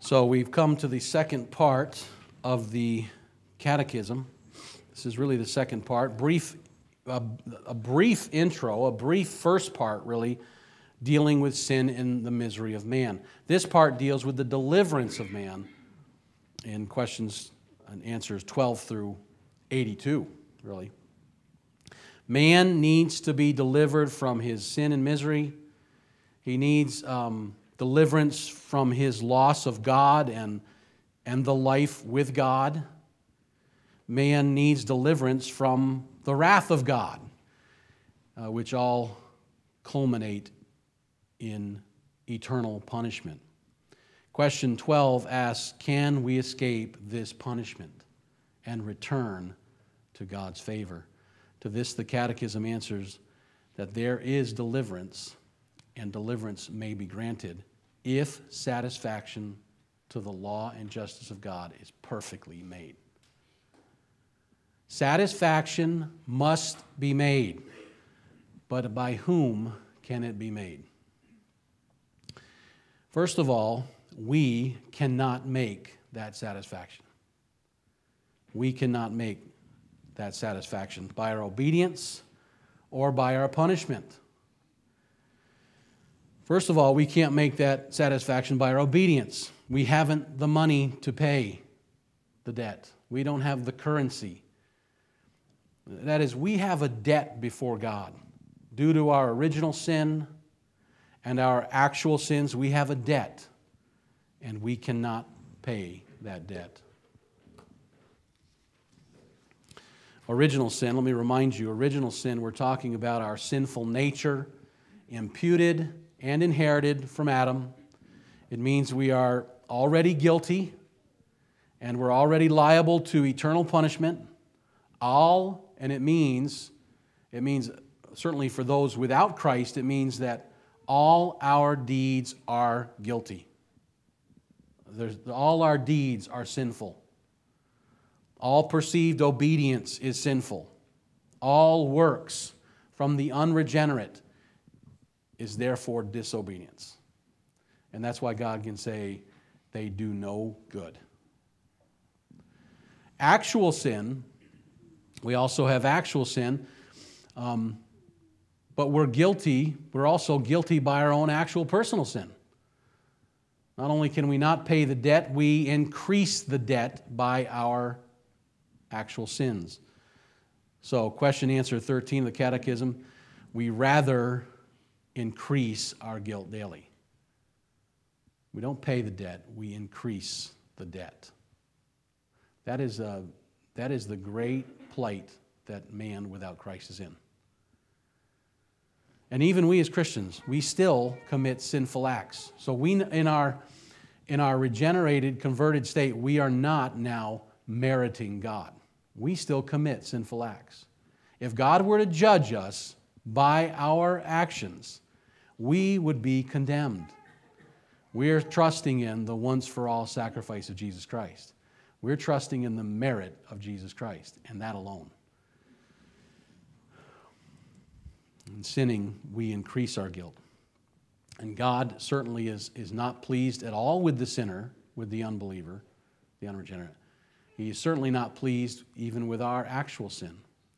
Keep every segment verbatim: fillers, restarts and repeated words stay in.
So we've come to the second part of the catechism. This is really the second part. Brief, a, a brief intro, a brief first part, really, dealing with sin and the misery of man. This part deals with the deliverance of man in questions and answers twelve through eighty-two, really. Man needs to be delivered from his sin and misery. He needs um, deliverance from his loss of God and, and the life with God. Man needs deliverance from the wrath of God, uh, which all culminate in eternal punishment. Question twelve asks, can we escape this punishment and return to God's favor? To this, the Catechism answers that there is deliverance, and deliverance may be granted if satisfaction to the law and justice of God is perfectly made. Satisfaction must be made, but by whom can it be made? First of all, we cannot make that satisfaction. We cannot make that satisfaction by our obedience or by our punishment. First of all, we can't make that satisfaction by our obedience. We haven't the money to pay the debt. We don't have the currency. That is, we have a debt before God. Due to our original sin and our actual sins, we have a debt, and we cannot pay that debt. Original sin, let me remind you, original sin, we're talking about our sinful nature, imputed and inherited from Adam. It means we are already guilty, and we're already liable to eternal punishment. All, and it means, it means certainly for those without Christ, it means that all our deeds are guilty. There's, all our deeds are sinful. All perceived obedience is sinful. All works from the unregenerate is therefore disobedience. And that's why God can say they do no good. Actual sin, we also have actual sin, um, but we're guilty, we're also guilty by our own actual personal sin. Not only can we not pay the debt, we increase the debt by our actual sins. So, question answer thirteen of the Catechism, we rather increase our guilt daily. We don't pay the debt, we increase the debt. That is, a, that is the great plight that man without Christ is in. And even we as Christians, we still commit sinful acts. So we, in our, in our regenerated, converted state, we are not now meriting God. We still commit sinful acts. If God were to judge us by our actions, we would be condemned. We're trusting in the once-for-all sacrifice of Jesus Christ. We're trusting in the merit of Jesus Christ, and that alone. In sinning, we increase our guilt. And God certainly is, is not pleased at all with the sinner, with the unbeliever, the unregenerate. He is certainly not pleased even with our actual sin.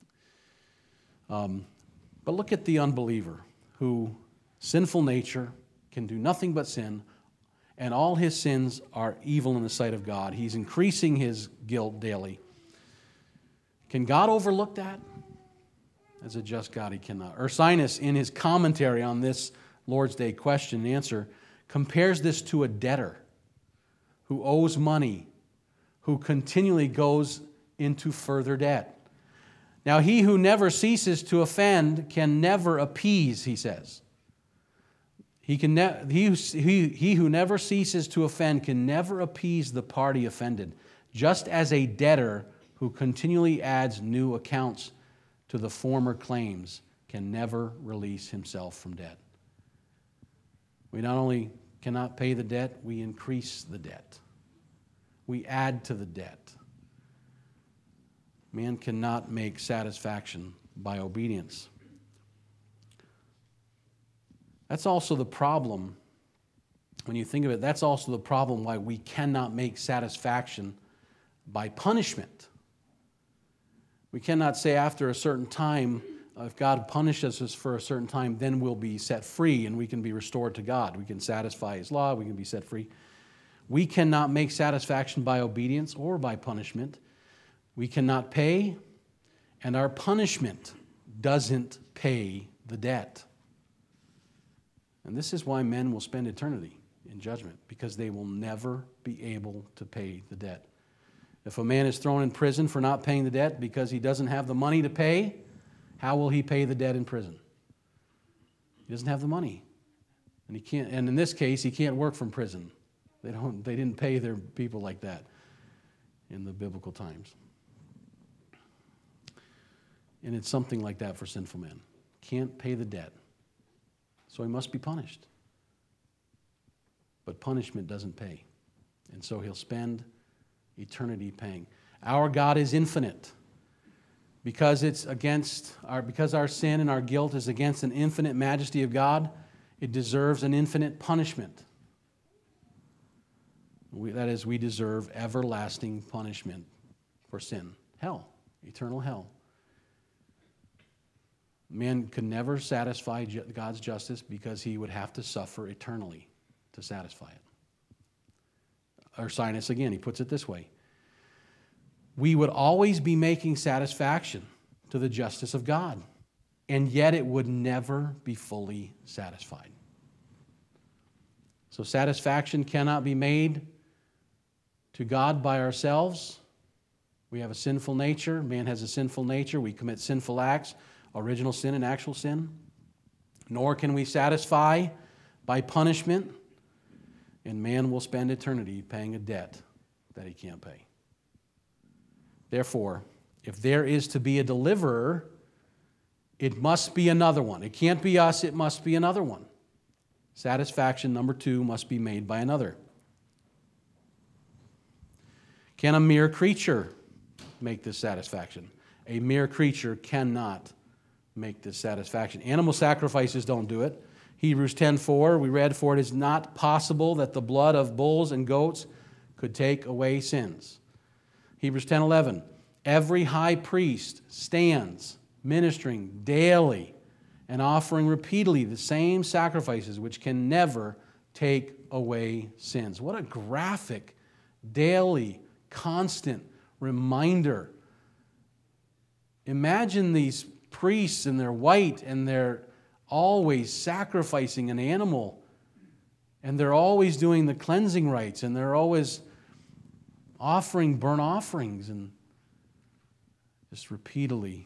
Um, but look at the unbeliever who, sinful nature, can do nothing but sin, and all his sins are evil in the sight of God. He's increasing his guilt daily. Can God overlook that? As a just God, he cannot. Ursinus, in his commentary on this Lord's Day question and answer, compares this to a debtor who owes money, who continually goes into further debt. Now, he who never ceases to offend can never appease, he says. He, can ne- he, he, he who never ceases to offend can never appease the party offended, just as a debtor who continually adds new accounts to the former claims can never release himself from debt. We not only cannot pay the debt, we increase the debt. We add to the debt. Man cannot make satisfaction by obedience. That's also the problem when you think of it, that's also the problem why we cannot make satisfaction by punishment. We cannot say after a certain time, uh, if God punishes us for a certain time, then we'll be set free and we can be restored to God. We can satisfy His law, we can be set free. We cannot make satisfaction by obedience or by punishment. We cannot pay, and our punishment doesn't pay the debt. And this is why men will spend eternity in judgment, because they will never be able to pay the debt. If a man is thrown in prison for not paying the debt because he doesn't have the money to pay, how will he pay the debt in prison? He doesn't have the money. And he can't, and in this case, he can't work from prison. They don't they didn't pay their people like that in the biblical times. And it's something like that for sinful men. Can't pay the debt. So he must be punished. But punishment doesn't pay. And so he'll spend eternity paying. Our God is infinite. Because it's against our because our sin and our guilt is against an infinite majesty of God, it deserves an infinite punishment. We, that is, we deserve everlasting punishment for sin. Hell. Eternal hell. Man could never satisfy God's justice because he would have to suffer eternally to satisfy it. Ursinus, again, he puts it this way. We would always be making satisfaction to the justice of God, and yet it would never be fully satisfied. So satisfaction cannot be made to God by ourselves. We have a sinful nature. Man has a sinful nature. We commit sinful acts, original sin and actual sin. Nor can we satisfy by punishment. And man will spend eternity paying a debt that he can't pay. Therefore, if there is to be a deliverer, it must be another one. It can't be us, it must be another one. Satisfaction, number two, must be made by another. Can a mere creature make this satisfaction? A mere creature cannot make this satisfaction. Animal sacrifices don't do it. Hebrews ten four, we read, for it is not possible that the blood of bulls and goats could take away sins. Hebrews ten eleven, every high priest stands ministering daily and offering repeatedly the same sacrifices which can never take away sins. What a graphic, daily, constant reminder. Imagine these priests in their white and they're always sacrificing an animal, and they're always doing the cleansing rites, and they're always offering burnt offerings, and just repeatedly.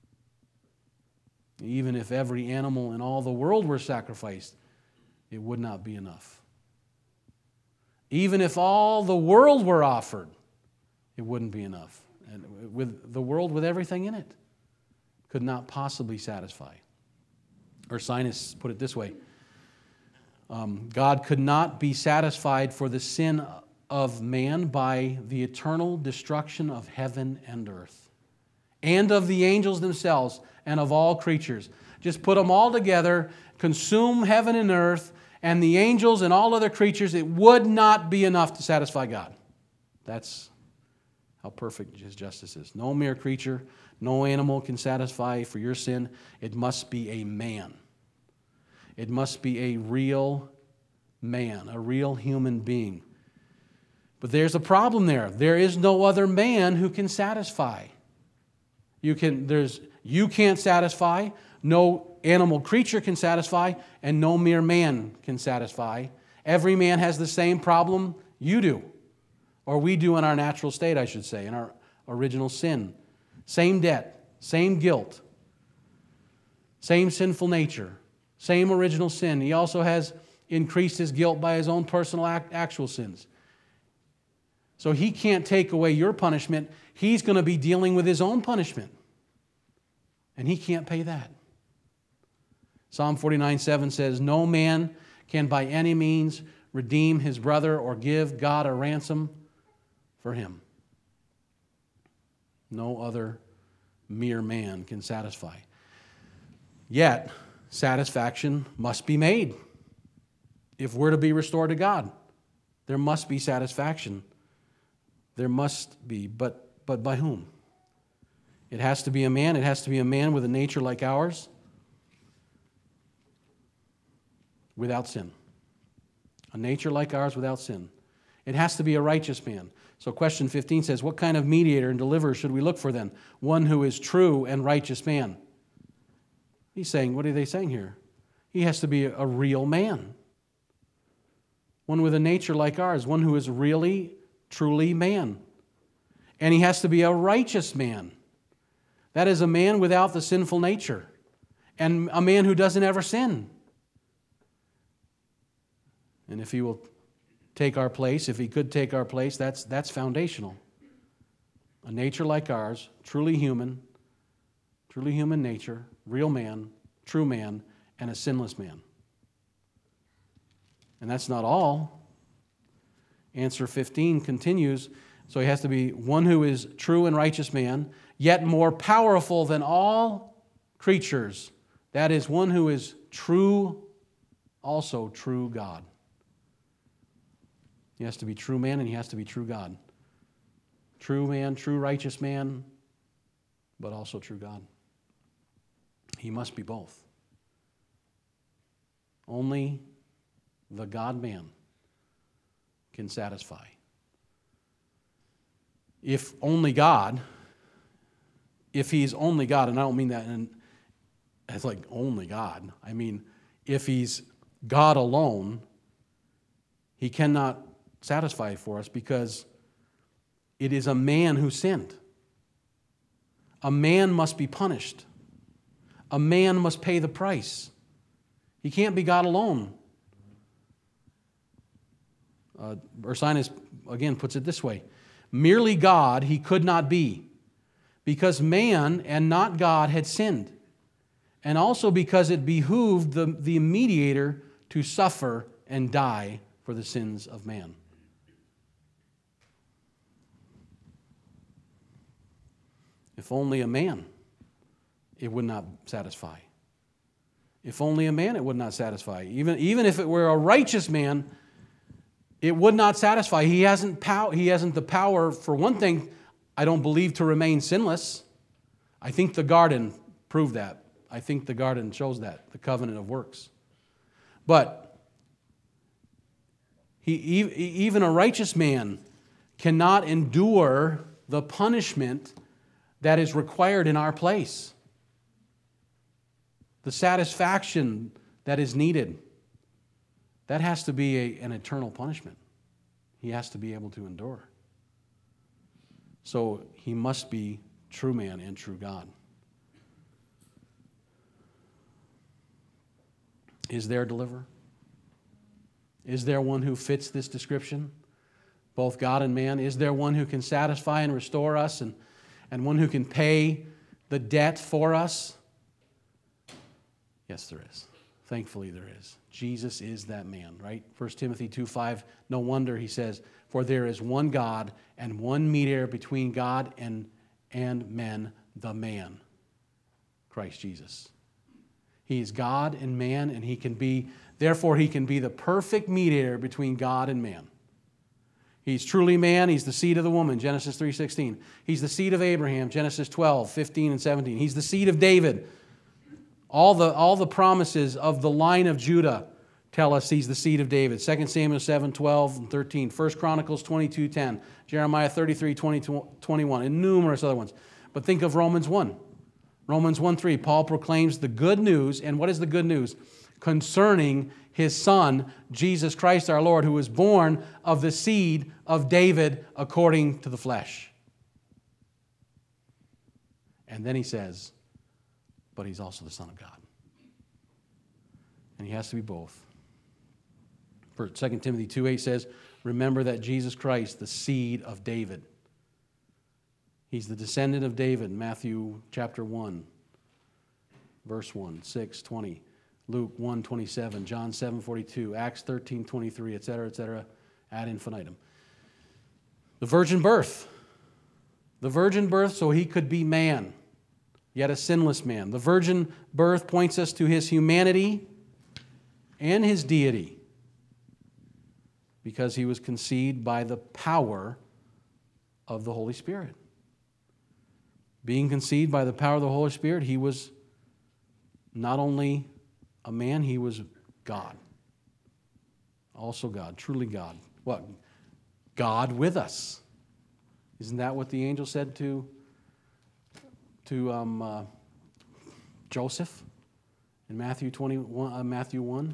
Even if every animal in all the world were sacrificed, it would not be enough. Even if all the world were offered, it wouldn't be enough. And with the world with everything in it, could not possibly satisfy. Ursinus put it this way. Um, God could not be satisfied for the sin of man by the eternal destruction of heaven and earth, and of the angels themselves, and of all creatures. Just put them all together, consume heaven and earth, and the angels and all other creatures. It would not be enough to satisfy God. That's how perfect His justice is. No mere creature, no animal can satisfy for your sin. It must be a man. It must be a real man, a real human being. But there's a problem there. There is no other man who can satisfy. You can, there's, you can't satisfy, no animal creature can satisfy, and no mere man can satisfy. Every man has the same problem you do, or we do in our natural state, I should say, in our original sin. Same debt, same guilt, same sinful nature, same original sin. He also has increased his guilt by his own personal act, actual sins. So he can't take away your punishment. He's going to be dealing with his own punishment. And he can't pay that. Psalm forty-nine seven says, no man can by any means redeem his brother or give God a ransom for him. No other mere man can satisfy. Yet, satisfaction must be made. if we're to be restored to God, there must be satisfaction. There must be, but, but by whom? It has to be a man. It has to be a man with a nature like ours, without sin. A nature like ours without sin. It has to be a righteous man. So question fifteen says, what kind of mediator and deliverer should we look for then? One who is true and righteous man. He's saying, what are they saying here? He has to be a real man. One with a nature like ours, one who is really, truly man. And he has to be a righteous man. That is a man without the sinful nature. And a man who doesn't ever sin. And if he will take our place, if he could take our place, that's, that's foundational. A nature like ours, truly human, truly human nature, real man, true man, and a sinless man. And that's not all. Answer fifteen continues, so he has to be one who is true and righteous man, yet more powerful than all creatures. That is, one who is true, also true God. He has to be true man and he has to be true God. True man, true righteous man, but also true God. He must be both. Only the God-man can satisfy. If only God, if he's only God, and I don't mean that in, it's like only God. I mean, if he's God alone, he cannot satisfy for us because it is a man who sinned. A man must be punished. A man must pay the price. He can't be God alone. Uh, Ursinus, again, puts it this way. Merely God he could not be, because man and not God had sinned, and also because it behooved the, the mediator to suffer and die for the sins of man. If only a man, it would not satisfy. If only a man, it would not satisfy. Even, even if it were a righteous man, it would not satisfy. He hasn't, pow- he hasn't the power, for one thing, I don't believe, to remain sinless. I think the garden proved that. I think the garden shows that, the covenant of works. But he, even a righteous man cannot endure the punishment that is required in our place. The satisfaction that is needed. That has to be a, an eternal punishment. He has to be able to endure. So he must be true man and true God. Is there a deliverer? Is there one who fits this description? Both God and man. Is there one who can satisfy and restore us and, and one who can pay the debt for us? Yes, there is. Thankfully, there is. Jesus is that man, right? First Timothy two five, no wonder he says, for there is one God and one mediator between God and, and men, the man, Christ Jesus. He is God and man, and he can be, therefore he can be the perfect mediator between God and man. He's truly man. He's the seed of the woman, Genesis three sixteen. He's the seed of Abraham, Genesis twelve fifteen and seventeen. He's the seed of David. All the, all the promises of the line of Judah tell us he's the seed of David. Second Samuel seven twelve and thirteen. First Chronicles twenty-two ten. Jeremiah thirty-three twenty, twenty-one. And numerous other ones. But think of Romans one. Romans one three. Paul proclaims the good news. And what is the good news? Concerning his Son, Jesus Christ our Lord, who was born of the seed of David according to the flesh. And then he says, but he's also the Son of God. And he has to be both. For Second Timothy two eight says, remember that Jesus Christ, the seed of David. He's the descendant of David, Matthew chapter one, verse one, six, twenty, Luke one twenty-seven, John seven forty-two, Acts thirteen twenty-three, et cetera, et cetera, ad infinitum. The virgin birth. The virgin birth so he could be man, yet a sinless man. The virgin birth points us to his humanity and his deity. because he was conceived by the power of the Holy Spirit. Being conceived by the power of the Holy Spirit, he was not only a man, he was God. Also God, truly God. What? God with us. Isn't that what the angel said to, to um, uh, Joseph in Matthew twenty-one, uh, Matthew one?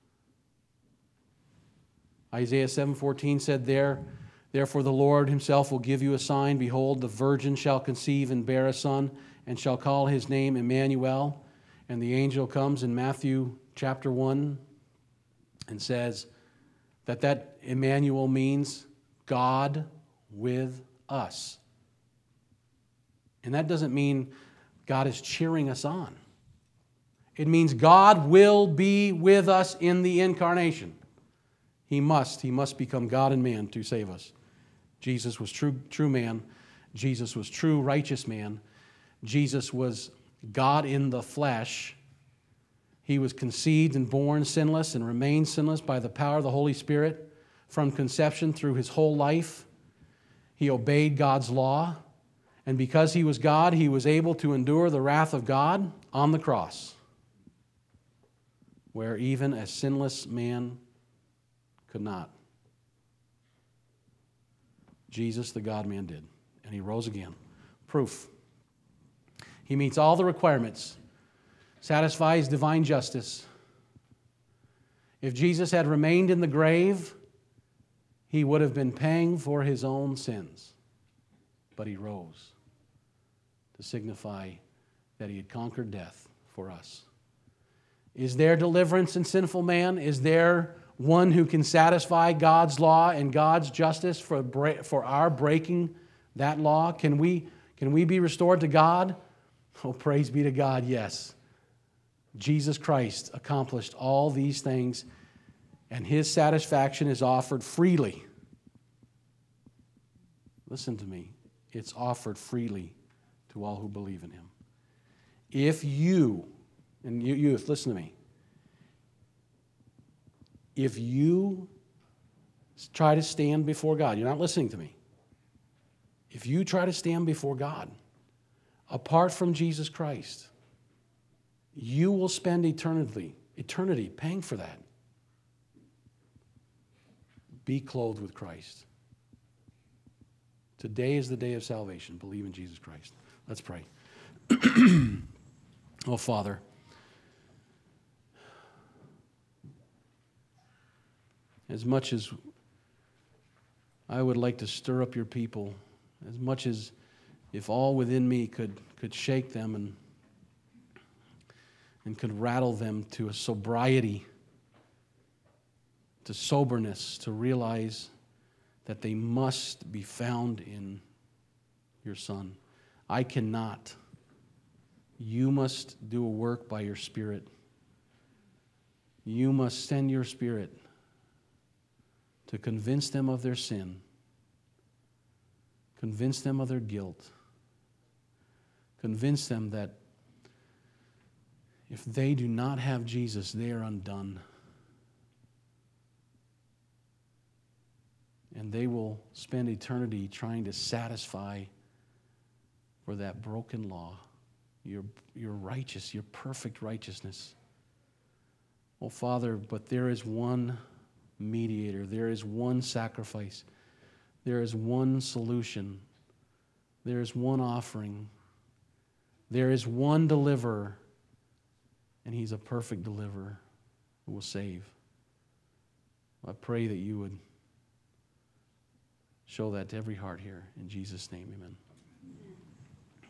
Isaiah seven fourteen said there, therefore the Lord himself will give you a sign. Behold, the virgin shall conceive and bear a son, and shall call his name Emmanuel. And the angel comes in Matthew chapter one and says that that Emmanuel means God with us. And that doesn't mean God is cheering us on. It means God will be with us in the incarnation. He must. He must become God and man to save us. Jesus was true, true man. Jesus was true righteous man. Jesus was God in the flesh. He was conceived and born sinless and remained sinless by the power of the Holy Spirit from conception through his whole life. He obeyed God's law. And because he was God, he was able to endure the wrath of God on the cross, where even a sinless man could not. Jesus, the God-man, did. And he rose again. Proof. He meets all the requirements, satisfies divine justice. If Jesus had remained in the grave, he would have been paying for his own sins. But he rose to signify that he had conquered death for us. Is there deliverance in sinful man? Is there one who can satisfy God's law and God's justice for, for our breaking that law? Can we, can we be restored to God? Oh, praise be to God, yes. Jesus Christ accomplished all these things, and his satisfaction is offered freely. Listen to me. It's offered freely to all who believe in him. If you, and you, you listen to me, if you try to stand before God, you're not listening to me. If you try to stand before God apart from Jesus Christ, you will spend eternity, eternity paying for that. Be clothed with Christ. Today is the day of salvation. Believe in Jesus Christ. Let's pray. Oh, Father, as much as I would like to stir up your people, as much as if all within me could, could shake them and, and could rattle them to a sobriety, to soberness, to realize that they must be found in your Son. I cannot. You must do a work by your Spirit. You must send your Spirit to convince them of their sin, convince them of their guilt, convince them that if they do not have Jesus, they are undone. And they will spend eternity trying to satisfy for that broken law, your, your righteous, your perfect righteousness. Oh, Father, but there is one mediator. There is one sacrifice. There is one solution. There is one offering. There is one deliverer, and he's a perfect deliverer who will save. I pray that you would show that to every heart here. In Jesus' name, amen.